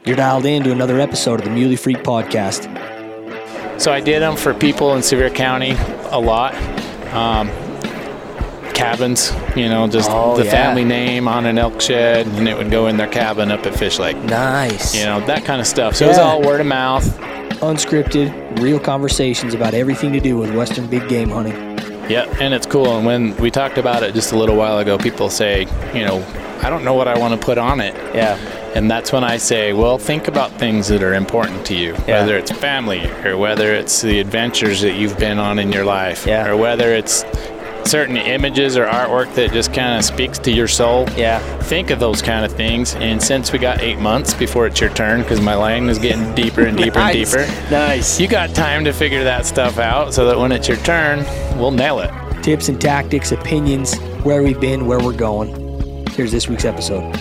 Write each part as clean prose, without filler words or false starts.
You're dialed in to another episode of the Muley Freak Podcast. So I did them for people in Sevier County a lot. Cabins, the family name on an elk shed, and it would go in their cabin up at Fish Lake. Nice. That kind of stuff. So it was all word of mouth. Unscripted, real conversations about everything to do with Western big game hunting. Yeah, and it's cool. And when we talked about it just a little while ago, people say, I don't know what I want to put on it. Yeah. And that's when I say, well, think about things that are important to you, whether it's family or whether it's the adventures that you've been on in your life, or whether it's certain images or artwork that just kind of speaks to your soul. Yeah. Think of those kind of things. And since we got 8 months before it's your turn, because my line is getting deeper and deeper and deeper. Nice. You got time to figure that stuff out so that when it's your turn, we'll nail it. Tips and tactics, opinions, where we've been, where we're going. Here's this week's episode.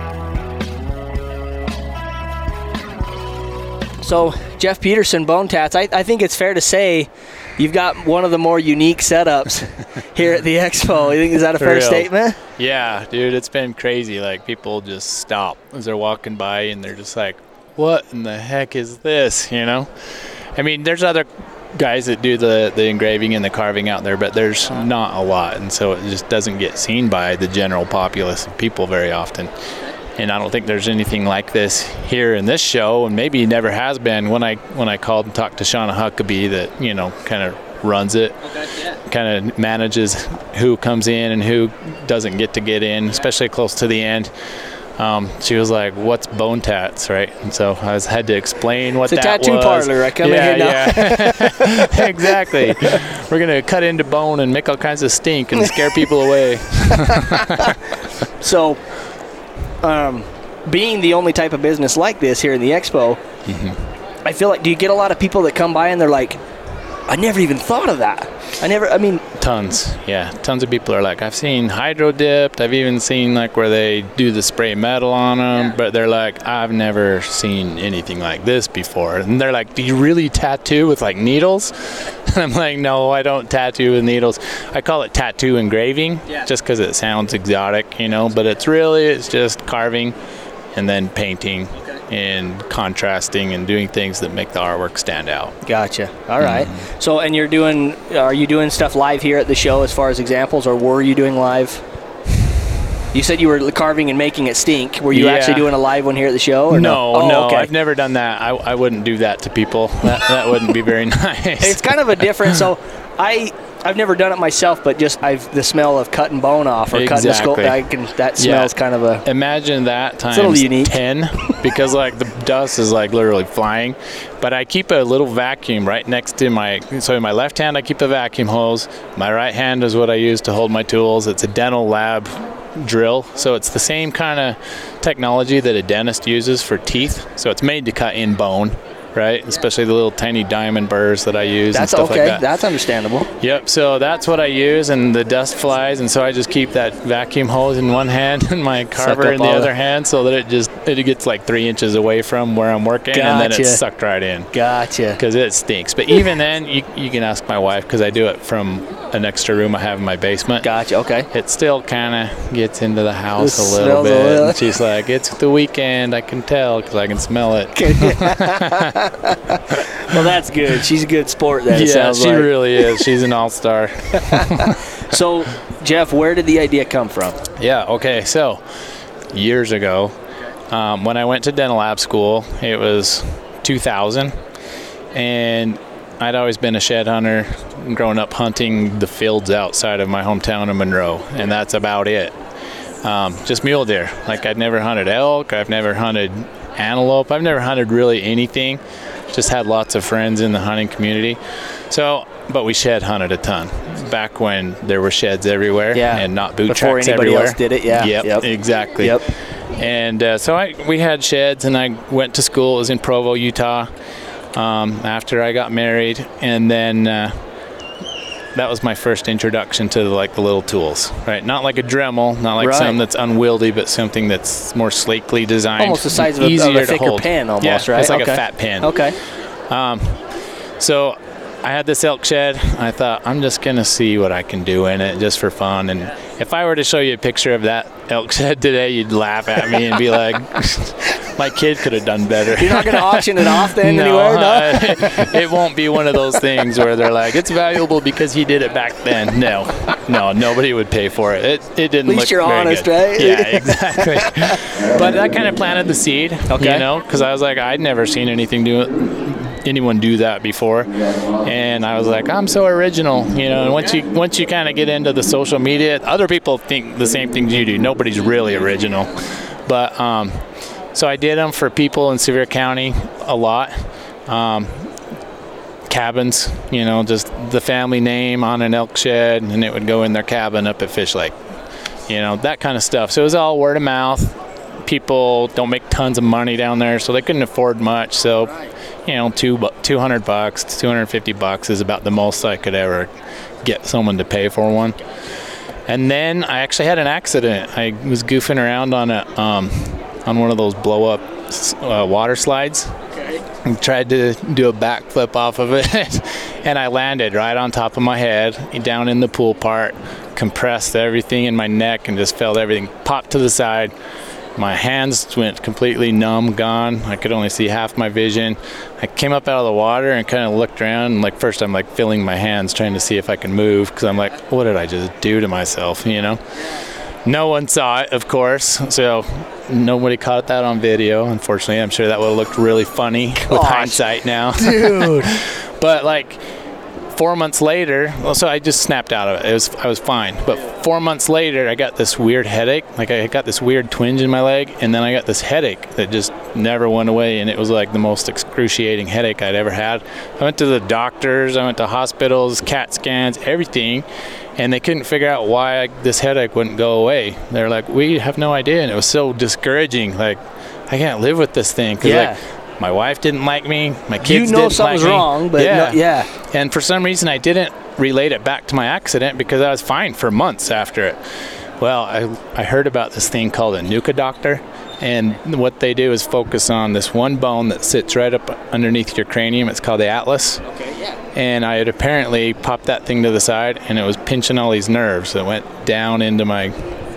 So, Jeff Peterson, Bone Tats, I think it's fair to say you've got one of the more unique setups here at the expo. You think, is that a fair statement? Yeah, dude, it's been crazy. Like, people just stop as they're walking by and they're just like, what in the heck is this, I mean, there's other guys that do the engraving and the carving out there, but there's not a lot, and so it just doesn't get seen by the general populace of people very often. And I don't think there's anything like this here in this show, and maybe never has been. When I called and talked to Shauna Huckabee that, kind of runs it, kind of manages who comes in and who doesn't get in, especially close to the end. She was like, what's Bone Tats, right? And so I had to explain what that was. It's a tattoo parlor. I come in here now. Yeah. Exactly. We're going to cut into bone and make all kinds of stink and scare people away. So, being the only type of business like this here in the expo, I feel like, do you get a lot of people that come by and they're like, I never even thought of that. Tons. Yeah. Tons of people are like, I've seen hydro dipped. I've even seen like where they do the spray metal on them, but they're like, I've never seen anything like this before. And they're like, do you really tattoo with like needles? And I'm like, no, I don't tattoo with needles. I call it tattoo engraving just because it sounds exotic, but it's just carving and then painting and contrasting and doing things that make the artwork stand out. Gotcha. All right. So, and are you doing stuff live here at the show as far as examples, or were you doing live? You said you were carving and making it stink. Were you actually doing a live one here at the show? Or no, okay. I've never done that. I wouldn't do that to people. That wouldn't be very nice. It's kind of a different, so I've never done it myself, but just the smell of cutting bone off or cutting the skull, that smells kind of a... Imagine that times it's a little unique. 10, because like the dust is like literally flying. But I keep a little vacuum right next to so in my left hand I keep a vacuum hose. My right hand is what I use to hold my tools. It's a dental lab drill, so it's the same kind of technology that a dentist uses for teeth. So it's made to cut in bone. Right, especially the little tiny diamond burrs that I use and stuff like that. That's understandable. Yep, so that's what I use, and the dust flies, and so I just keep that vacuum hose in one hand and my carver in the other hand, so that it gets like 3 inches away from where I'm working, and then it's sucked right in. Gotcha. Because it stinks. But even then, you can ask my wife, because I do it from an extra room I have in my basement. Gotcha, okay. It still kind of gets into the house a little bit. And she's like, it's the weekend, I can tell, because I can smell it. Well, that's good. She's a good sport then. Yeah, she really is. She's an all-star. So, Jeff, where did the idea come from? Yeah, okay. So, years ago, when I went to dental lab school, it was 2000, and I'd always been a shed hunter, growing up hunting the fields outside of my hometown of Monroe, and that's about it. Just mule deer. Like, I'd never hunted elk. I've never hunted antelope. I've never hunted really anything. Just had lots of friends in the hunting community. So, but we shed hunted a ton back when there were sheds everywhere and not boot before tracks anybody everywhere. Else did it, Yep, exactly. Yep. And so we had sheds, and I went to school. It was in Provo, Utah, after I got married, and then that was my first introduction to the little tools, right? Not like a Dremel, not like something that's unwieldy, but something that's more sleekly designed. Almost the size of a thicker pen almost, right? It's like a fat pen. Okay. So I had this elk shed. I thought, I'm just going to see what I can do in it just for fun. And if I were to show you a picture of that elk shed today, you'd laugh at me and be like, my kid could have done better. You're not going to auction it off then anywhere? No? It won't be one of those things where they're like, it's valuable because he did it back then. No, nobody would pay for it. It didn't look very good. At least you're honest, right? Yeah, exactly. But that kind of planted the seed, because I was like, I'd never seen anyone do that before, and I was like, I'm so original, and once you kind of get into the social media, other people think the same things you do. Nobody's really original. But so I did them for people in Sevier County a lot. Cabins, just the family name on an elk shed, and it would go in their cabin up at Fish Lake, that kind of stuff. So it was all word of mouth. People don't make tons of money down there, so they couldn't afford much. So, $200, $250 is about the most I could ever get someone to pay for one. And then I actually had an accident. I was goofing around on one of those blow-up water slides. And tried to do a backflip off of it, and I landed right on top of my head, down in the pool part, compressed everything in my neck, and just felt everything pop to the side. My hands went completely numb, gone. I could only see half my vision. I came up out of the water and kind of looked around, and first I'm feeling my hands, trying to see if I can move, because I'm like, what did I just do to myself, No one saw it, of course, so nobody caught that on video. Unfortunately, I'm sure that would have looked really funny with hindsight now. Dude. But 4 months later, so I just snapped out of it. I was fine. But 4 months later, I got this weird headache. I got this weird twinge in my leg, and then I got this headache that just never went away, and it was the most excruciating headache I'd ever had. I went to the doctors, I went to hospitals, CAT scans, everything, and they couldn't figure out why this headache wouldn't go away. They're like, we have no idea, and it was so discouraging. I can't live with this thing. My wife didn't like me. My kids didn't like me. Something's wrong, but And for some reason, I didn't relate it back to my accident because I was fine for months after it. Well, I heard about this thing called a NUCA doctor, and what they do is focus on this one bone that sits right up underneath your cranium. It's called the atlas. Okay, yeah. And I had apparently popped that thing to the side, and it was pinching all these nerves that went down into my...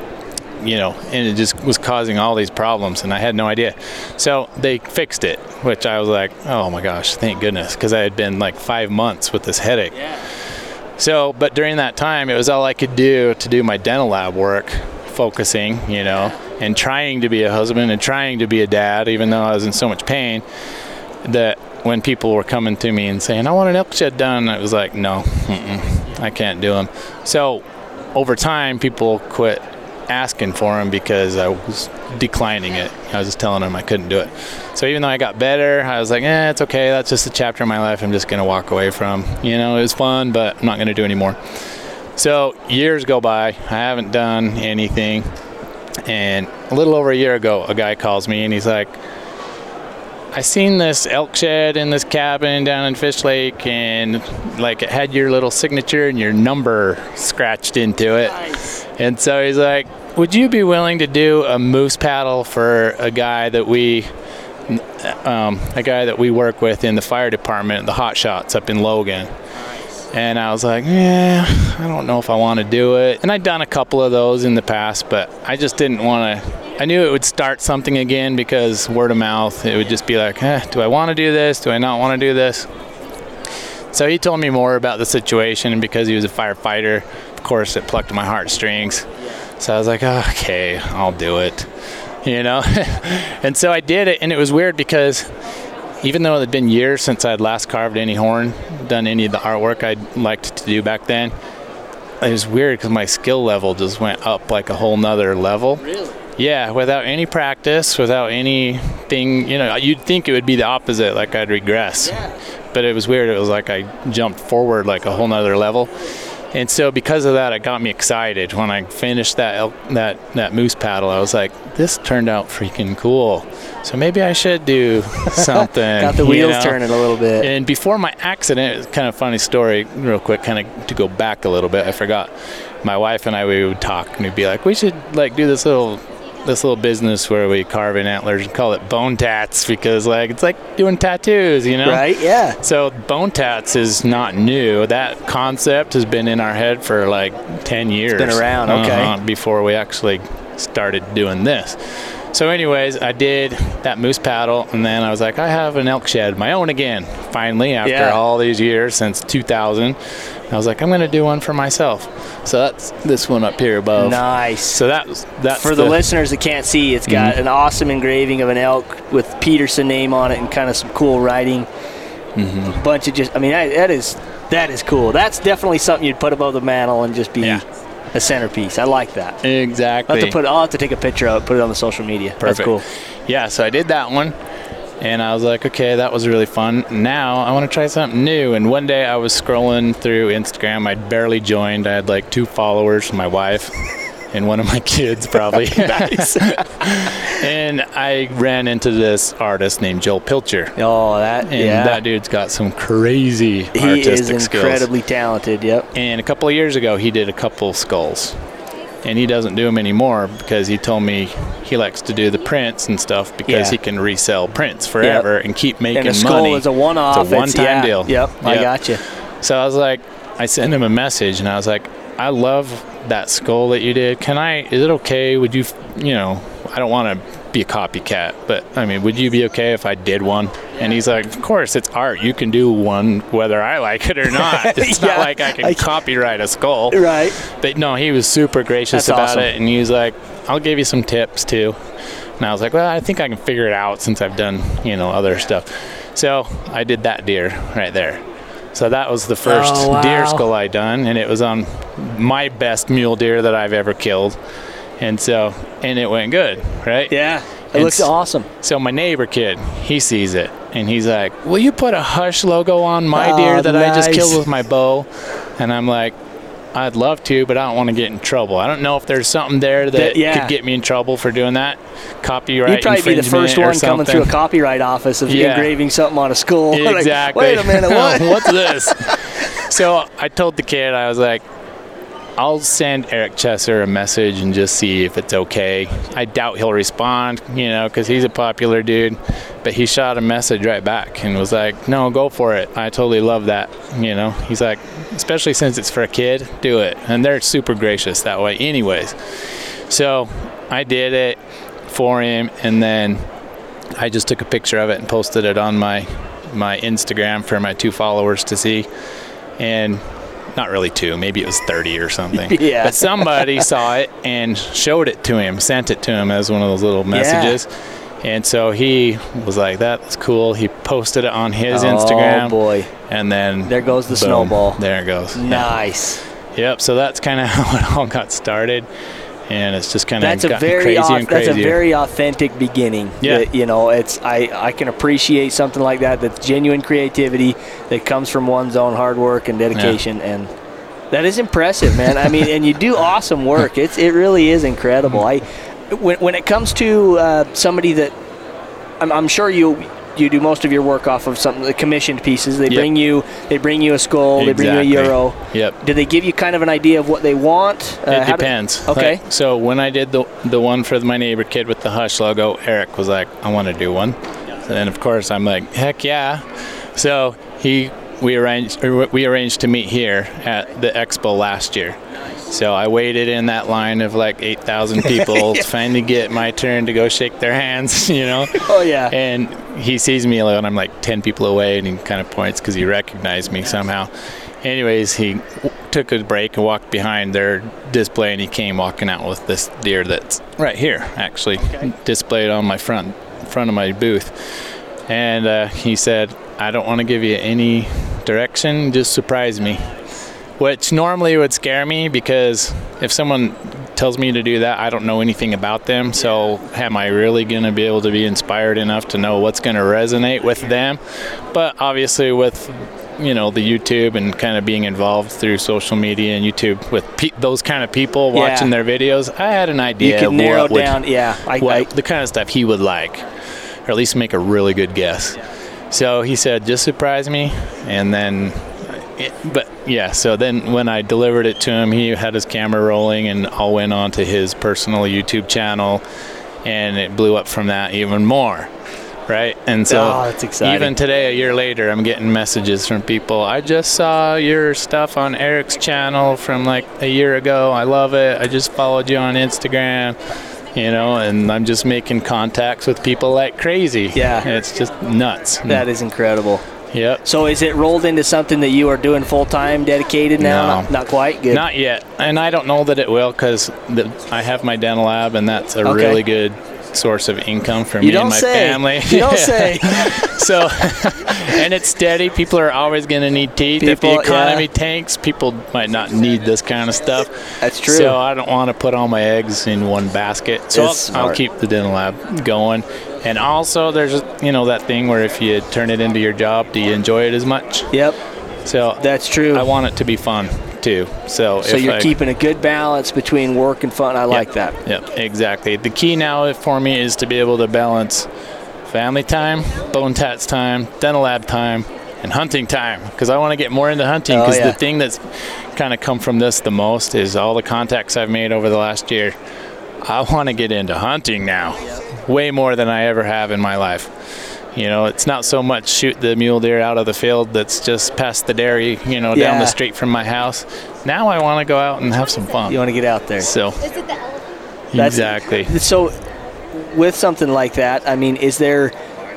and it just was causing all these problems, and I had no idea. So they fixed it, which I was like, oh my gosh, thank goodness, because I had been 5 months with this headache. Yeah. So, but during that time, it was all I could do to do my dental lab work, focusing, and trying to be a husband and trying to be a dad, even though I was in so much pain, that when people were coming to me and saying, I want an elk shed done, I was like, no, I can't do them. So over time, people quit asking for them because I was declining it. I was just telling them I couldn't do it. So even though I got better, I was like, it's okay. That's just a chapter in my life I'm just going to walk away from. It was fun, but I'm not going to do anymore. So years go by. I haven't done anything. And a little over a year ago, a guy calls me and he's like, I seen this elk shed in this cabin down in Fish Lake, and it had your little signature and your number scratched into it. Nice. And so he's like, would you be willing to do a moose paddle for a guy that we work with in the fire department, the Hot Shots up in Logan? Nice. And I was like, I don't know if I want to do it. And I'd done a couple of those in the past, but I just didn't want to. I knew it would start something again because word of mouth, it would just be like, do I want to do this? Do I not want to do this? So he told me more about the situation, and because he was a firefighter, of course, it plucked my heartstrings. So I was like, okay, I'll do it, And so I did it, and it was weird because even though it had been years since I'd last carved any horn, done any of the artwork I'd liked to do back then, it was weird because my skill level just went up a whole nother level. Really? Yeah, without any practice, without anything, you'd think it would be the opposite, I'd regress. Yeah. But it was weird. It was I jumped forward a whole nother level. And so because of that, it got me excited. When I finished that moose paddle, I was like, this turned out freaking cool. So maybe I should do something. Got the wheels turning a little bit. And before my accident, it's kind of a funny story, real quick, kind of to go back a little bit. I forgot. My wife and I, we would talk, and we'd be like, we should do this little this little business where we carve in antlers and call it bone tats because like it's like doing tattoos, you know? Right, yeah. So bone tats is not new. That concept has been in our head for like 10 years. It's been around, okay. Before we actually started doing this. So anyways, I did that moose paddle, and then I was like, I have an elk shed, my own again, finally, after all these years, since 2000. I was like, I'm going to do one for myself. So that's this one up here above. Nice. So that's for the listeners that can't see, it's got an awesome engraving of an elk with Peterson name on it and kind of some cool writing. A bunch of just, I mean, that is cool. That's definitely something you'd put above the mantle and just be a centerpiece. I like that. Exactly. I'll have to take a picture of it, put it on the social media. Perfect. That's cool. Yeah, so I did that one, and I was like, okay, that was really fun. Now I want to try something new. And one day I was scrolling through Instagram. I'd barely joined. I had like 2 followers, my wife and one of my kids probably. Nice. And I ran into this artist named Joel Pilcher. Oh, that dude's got some crazy artistic skills. He is incredibly talented, yep. And a couple of years ago, he did a couple skulls. And he doesn't do them anymore because he told me he likes to do the prints and stuff because he can resell prints forever and keep making money. And a skull is a one-off. It's a one-time deal. Yep, I got you. So I was like, I sent him a message, and I was like, I love that skull that you did. Is it okay? Would you, I don't want to be a copycat, but I mean, would you be okay if I did one? And he's like, of course, it's art. You can do one whether I like it or not. It's not like I can copyright a skull. Right. But no, he was super gracious about it, and he was like, I'll give you some tips too. And I was like, well, I think I can figure it out since I've done, other stuff. So I did that deer right there. So that was the first deer skull I done, and it was on my best mule deer that I've ever killed. And it went good, right? Yeah, it looks awesome. So my neighbor kid, he sees it, and he's like, will you put a Hush logo on my deer that I just killed with my bow? And I'm like, I'd love to, but I don't want to get in trouble. I don't know if there's something there that could get me in trouble for doing that. Copyright You'd probably be the first one coming through a copyright office of engraving something on a skull. Exactly. Like, wait a minute, what? What's this? So I told the kid, I was like, I'll send Eric Chesser a message and just see if it's okay. I doubt he'll respond, because he's a popular dude. But he shot a message right back and was like, no, go for it. I totally love that. He's like, especially since it's for a kid, do it. And they're super gracious that way anyways. So I did it for him, and then I just took a picture of it and posted it on my Instagram for my 2 followers to see. And not really 2, maybe it was 30 or something. Yeah. But somebody saw it and showed it to him, sent it to him as one of those little messages. And so he was like, that's cool. He posted it on his Instagram. Oh, boy. And then there goes the snowball. There it goes. Nice. Yep. So that's kind of how it all got started. And it's just kind of gotten crazier and crazier. That's a very authentic beginning. Yeah. I can appreciate something like that. That's genuine creativity that comes from one's own hard work and dedication, and that is impressive, man. I mean, and you do awesome work. It really is incredible. When it comes to somebody that I'm sure you do most of your work off of the commissioned pieces. They bring you a skull, they bring you a euro. Yep. Do they give you kind of an idea of what they want? It depends. Okay. So when I did the one for my neighbor kid with the Hush logo, Eric was like, I want to do one. And then of course I'm like, heck yeah. So we arranged to meet here at the expo last year. So I waited in that line of like 8,000 people to finally get my turn to go shake their hands, Oh, yeah. And he sees me and I'm like 10 people away, and he kind of points because he recognized me somehow. Anyways, he took a break and walked behind their display, and he came walking out with this deer that's right here, actually, displayed on my front of my booth. And he said, I don't want to give you any direction, just surprise me. Which normally would scare me, because if someone tells me to do that, I don't know anything about them. So am I really going to be able to be inspired enough to know what's going to resonate with them? But obviously with, the YouTube and kind of being involved through social media and YouTube with those kind of people watching their videos, I had an idea you can of narrow down, the kind of stuff he would like, or at least make a really good guess. So he said, just surprise me. And then so then when I delivered it to him, he had his camera rolling, and all went on to his personal YouTube channel. and it blew up from that even more. Right, and so that's exciting. Even today, a year later, I'm getting messages from people. I just saw your stuff on Eric's channel from like a year ago. I love it. I just followed you on Instagram, and I'm just making contacts with people like crazy. Yeah, and it's just nuts. That is incredible. Yep. So is it rolled into something that you are doing full-time, dedicated now? No. Not quite? Good. Not yet, and I don't know that it will because I have my dental lab, and that's a really good source of income for me and my family. You don't say. So, and it's steady. People are always going to need teeth. If the economy tanks, people might not need this kind of stuff. That's true. So I don't want to put all my eggs in one basket. So I'll keep the dental lab going. And also, there's that thing where if you turn it into your job, do you enjoy it as much? Yep. So that's true. I want it to be fun too. So you're keeping a good balance between work and fun. I like that. Yep, exactly. The key now for me is to be able to balance family time, bone tats time, dental lab time, and hunting time, because I want to get more into hunting, because the thing that's kind of come from this the most is all the contacts I've made over the last year. I want to get into hunting now, way more than I ever have in my life. It's not so much shoot the mule deer out of the field that's just past the dairy, down the street from my house. Now I want to go out and have some fun. You want to get out there. So, is it the elephant? Exactly. So, with something like that, I mean, is there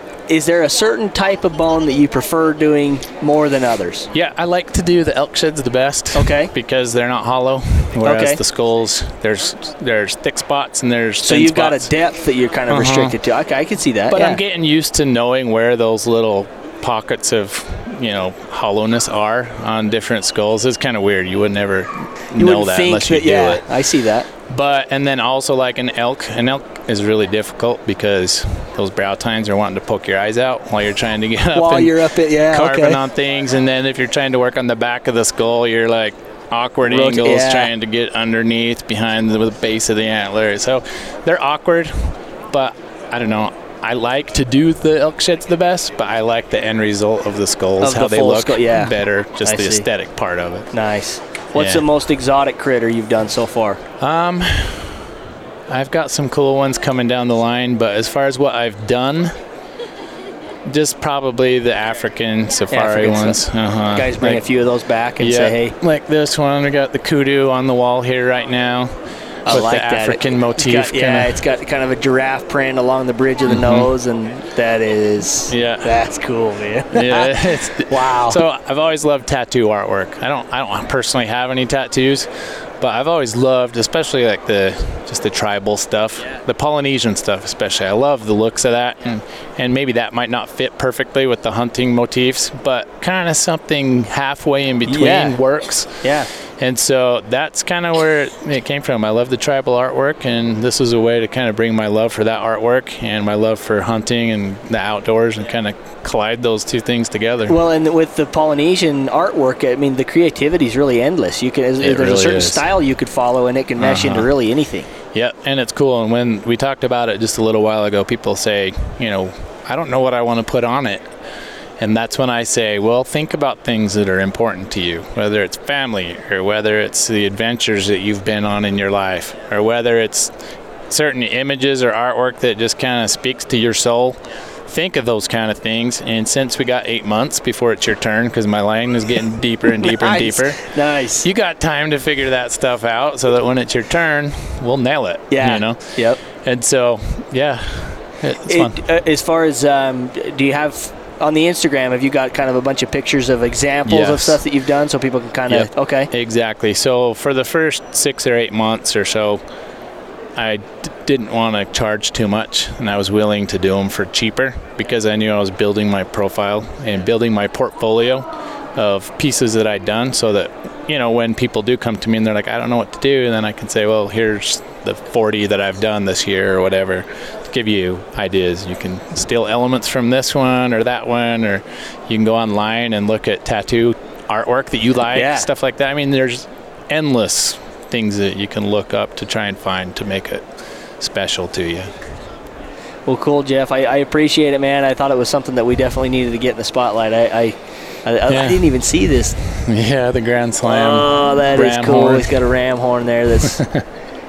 a certain type of bone that you prefer doing more than others? Yeah, I like to do the elk sheds the best. Okay. Because they're not hollow, whereas the skulls, there's thick spots and there's so thin you've spots. got a depth that you're kind of restricted to. Okay, I can see that. But I'm getting used to knowing where those little pockets of hollowness are on different skulls. It's kind of weird. You would never know that unless you do it. I see that. And then also like an elk is really difficult because those brow tines are wanting to poke your eyes out while you're trying to get up carving on things. And then if you're trying to work on the back of the skull, you're like awkward angles trying to get underneath behind the base of the antler. So they're awkward, but I don't know. I like to do the elk sheds the best, but I like the end result of the skulls, how they look better, just the aesthetic part of it. Nice. What's the most exotic critter you've done so far? I've got some cool ones coming down the line, but as far as what I've done, just probably the African safari ones. Guys bring a few of those back and say, hey. Like this one, we got the kudu on the wall here right now. I with like the African motif. It's got kind of a giraffe print along the bridge of the nose, and that's cool, man. Wow. So I've always loved tattoo artwork. I don't personally have any tattoos, but I've always loved, especially like the tribal stuff, the Polynesian stuff especially. I love the looks of that, and maybe that might not fit perfectly with the hunting motifs, but kind of something halfway in between works. Yeah. And so that's kind of where it came from. I love the tribal artwork, and this was a way to kind of bring my love for that artwork and my love for hunting and the outdoors and kind of collide those two things together. Well, and with the Polynesian artwork, I mean, the creativity is really endless. There's a certain style you could follow, and it can mesh into really anything. Yeah, and it's cool. And when we talked about it just a little while ago, people say, I don't know what I want to put on it. And that's when I say, well, think about things that are important to you, whether it's family or whether it's the adventures that you've been on in your life or whether it's certain images or artwork that just kind of speaks to your soul. Think of those kind of things. And since we got 8 months before it's your turn, because my line is getting deeper and deeper and deeper, you got time to figure that stuff out so that when it's your turn, we'll nail it. Yeah. Yep. And so, it's fun. As far as, do you have... On the Instagram, have you got kind of a bunch of pictures of examples of stuff that you've done so people can kind of, Exactly. So for the first 6 or 8 months or so, I didn't want to charge too much, and I was willing to do them for cheaper because I knew I was building my profile and building my portfolio of pieces that I'd done so that, when people do come to me and they're like, I don't know what to do, and then I can say, well, here's the 40 that I've done this year or whatever. Give you ideas. You can steal elements from this one or that one, or you can go online and look at tattoo artwork that you like, stuff like that. I mean, there's endless things that you can look up to try and find to make it special to you. Well, cool, Jeff. I appreciate it, man. I thought it was something that we definitely needed to get in the spotlight. I didn't even see this. Yeah, the Grand Slam. Oh, that is cool. Horn. He's got a ram horn there. That's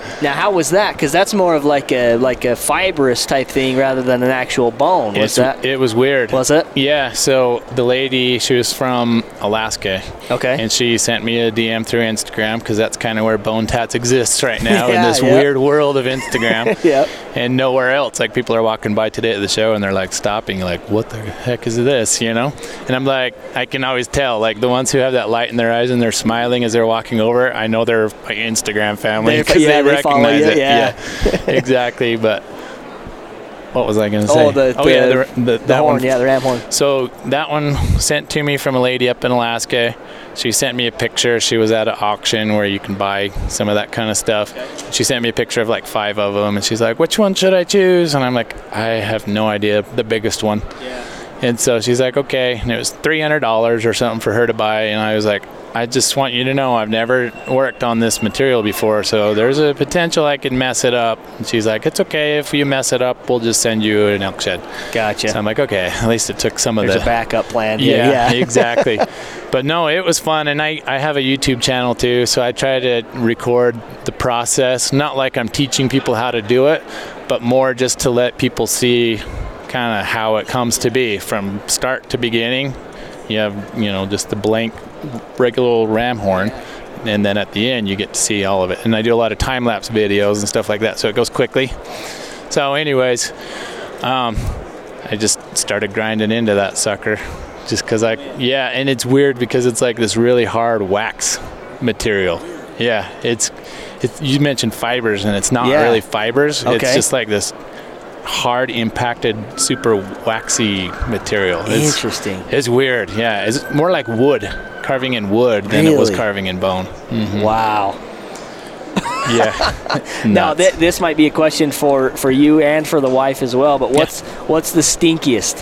Now, how was that? Because that's more of like a fibrous type thing rather than an actual bone. It was weird. Was it? Yeah. So the lady, she was from Alaska. Okay. And she sent me a DM through Instagram because that's kind of where Bone Tats exists right now in this yep. weird world of Instagram. Yep. And nowhere else. Like, people are walking by today at the show and they're like stopping, like, what the heck is this, you know? And I'm like, I can always tell, like, the ones who have that light in their eyes and they're smiling as they're walking over, I know they're my Instagram family because they recognize it. Yeah. Exactly. But what was I going to say? The horn, one. Yeah, the ram horn. So that one sent to me from a lady up in Alaska. She sent me a picture. She was at an auction where you can buy some of that kind of stuff. She sent me a picture of like 5 of them, and she's like, which one should I choose? And I'm like, I have no idea. The biggest one. Yeah. And so she's like, okay. And it was $300 or something for her to buy. And I was like, I just want you to know I've never worked on this material before, so there's a potential I could mess it up. And she's like, it's okay. If you mess it up, we'll just send you an elk shed. Gotcha. So I'm like, okay, at least it took some of There's a backup plan. Yeah, exactly. But no, it was fun. And I have a YouTube channel too, so I try to record the process. Not like I'm teaching people how to do it, but more just to let people see kind of how it comes to be from start to beginning. You have, just the blank regular old ram horn, and then at the end you get to see all of it. And I do a lot of time-lapse videos and stuff like that, so it goes quickly. So anyways, I just started grinding into that sucker just because and it's weird because it's like this really hard wax material. Yeah, it's you mentioned fibers, and it's not really fibers. Okay. It's just like this hard impacted super waxy material. Interesting. It's weird. Yeah, it's more like wood, carving in wood than it was carving in bone. Mm-hmm. Wow. Yeah. Now this might be a question for you and for the wife as well, but what's the stinkiest?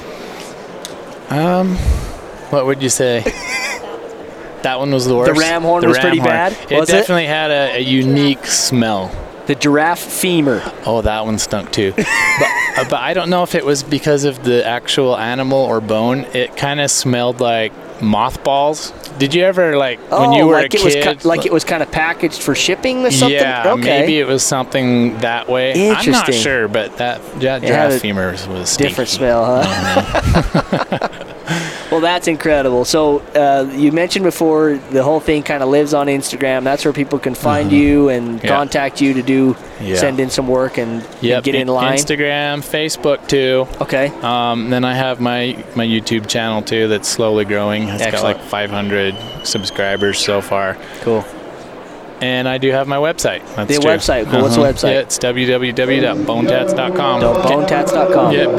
What would you say? That one was the worst. The ram horn was pretty bad. It definitely had a unique smell. The giraffe femur. Oh, that one stunk too. But I don't know if it was because of the actual animal or bone. It kind of smelled like mothballs. Did you ever when you were a kid? It was kind of packaged for shipping or something? Yeah, okay. Maybe it was something that way. Interesting. I'm not sure, but that giraffe femur was stinky. Different smell, huh? Well, that's incredible. So you mentioned before the whole thing kind of lives on Instagram. That's where people can find you and contact you to send in some work and get in line. Instagram, Facebook too. Okay. Then I have my YouTube channel too that's slowly growing. It's got like 500 subscribers so far. Cool. And I do have my website. That's the true. Website. Cool. What's the website? Yeah, it's www.bonetats.com. Bonetats.com. Yeah,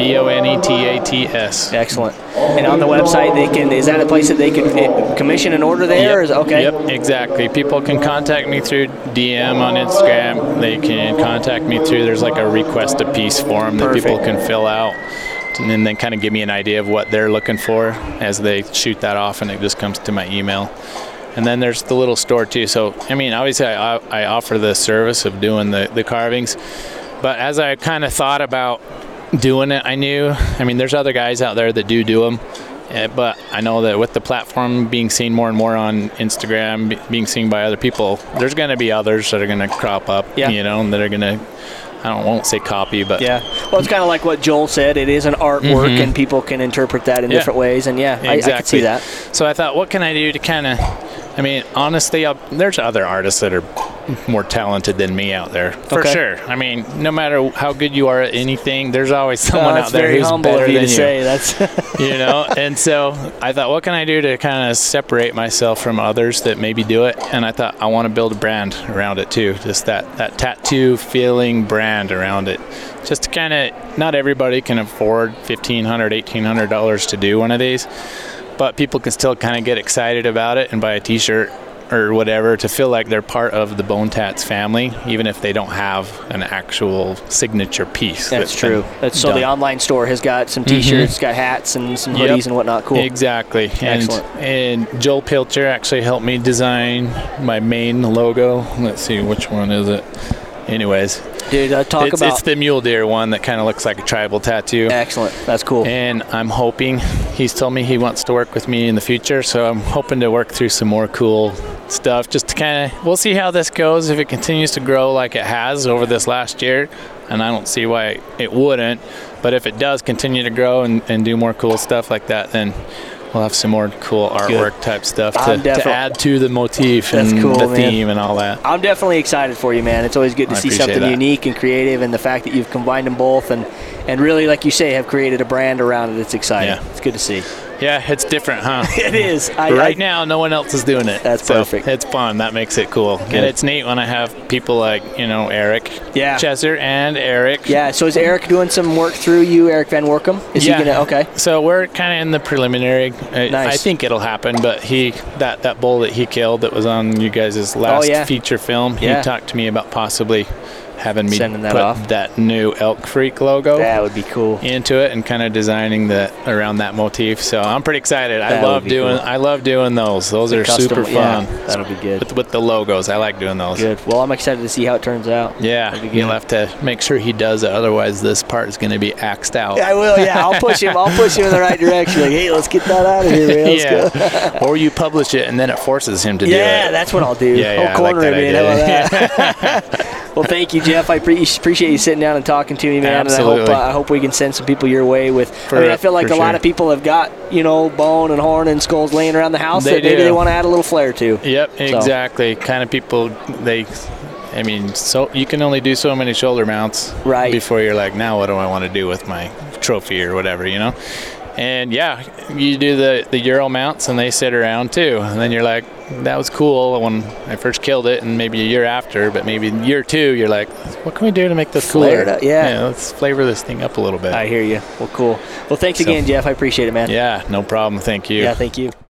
BONETATS. Excellent. And on the website, is that a place that they can commission an order there? Yep. Okay. Yep, exactly. People can contact me through DM on Instagram. They can contact me through, there's like a request a piece form that people can fill out. And then kind of give me an idea of what they're looking for as they shoot that off, and it just comes to my email. And then there's the little store too. So, obviously I offer the service of doing the carvings. But as I kind of thought about doing it, I knew, there's other guys out there that do them. But I know that with the platform being seen more and more on Instagram, being seen by other people, there's going to be others that are going to crop up, and that are going to, I won't say copy, but... Yeah. Well, it's kind of like what Joel said. It is an artwork, and people can interpret that in different ways. And, exactly. I can see that. So I thought, what can I do to kind of... honestly, there's other artists that are more talented than me out there, for sure. No matter how good you are at anything, there's always someone out there who's better than you. Say. That's And so I thought, what can I do to kind of separate myself from others that maybe do it? And I thought, I want to build a brand around it too, just that tattoo feeling brand around it. Just to kind of, not everybody can afford $1,500, $1,800 to do one of these. But people can still kind of get excited about it and buy a T-shirt or whatever to feel like they're part of the Bone Tats family, even if they don't have an actual signature piece. That's true. So the online store has got some T-shirts, got hats and some hoodies and whatnot. Cool. Exactly. Excellent. And Joel Pilcher actually helped me design my main logo. Let's see, which one is it? Anyways. Dude, it's the mule deer one that kind of looks like a tribal tattoo. Excellent. That's cool. And I'm hoping, he's told me he wants to work with me in the future, so I'm hoping to work through some more cool stuff just to we'll see how this goes. If it continues to grow like it has over this last year, and I don't see why it wouldn't, but if it does continue to grow and do more cool stuff like that, then we'll have some more cool artwork type stuff to add to the motif and the theme and all that. I'm definitely excited for you, man. It's always good to see something unique and creative, and the fact that you've combined them both and really, like you say, have created a brand around it. It's exciting. Yeah. It's good to see. Yeah, it's different, huh? It is. Right now, no one else is doing it. That's perfect. It's fun. That makes it cool. Good. And it's neat when I have people like, Eric Chesser and Eric. Yeah, so is Eric doing some work through you, Eric Van Workum? Is he gonna, okay. So we're kind of in the preliminary. Nice. I think it'll happen, but that bull that he killed that was on you guys' last feature film, he talked to me about possibly having me put that new Elk Freak logo. That would be cool. Into it and kind of designing around that motif. So I'm pretty excited. I love doing those. Those are super fun. Yeah, that'll be good. With the logos, I like doing those. Good. Well, I'm excited to see how it turns out. Yeah, you'll have to make sure he does it. Otherwise, this part is going to be axed out. Yeah, I will. Yeah, I'll push him. I'll push him in the right direction. Like, hey, let's get that out of here, man. Let's go. Or you publish it and then it forces him to do it. Yeah, that's what I'll do. Yeah, I'll corner him in. How about that? Well, thank you, Jeff. I appreciate you sitting down and talking to me, man. Absolutely. And I hope we can send some people your way with. I feel like a lot of people have got bone and horn and skulls laying around the house that maybe they want to add a little flair to. Yep, exactly. Kind of people so you can only do so many shoulder mounts before you're like, now what do I want to do with my trophy or whatever, And you do the Euro mounts and they sit around too. And then you're like, that was cool when I first killed it, and maybe a year after, but maybe year 2, you're like, what can we do to make this cooler? Yeah, let's flavor this thing up a little bit. I hear you. Well, cool. Well, thanks again, Jeff. I appreciate it, man. Yeah, no problem. Thank you. Yeah, thank you.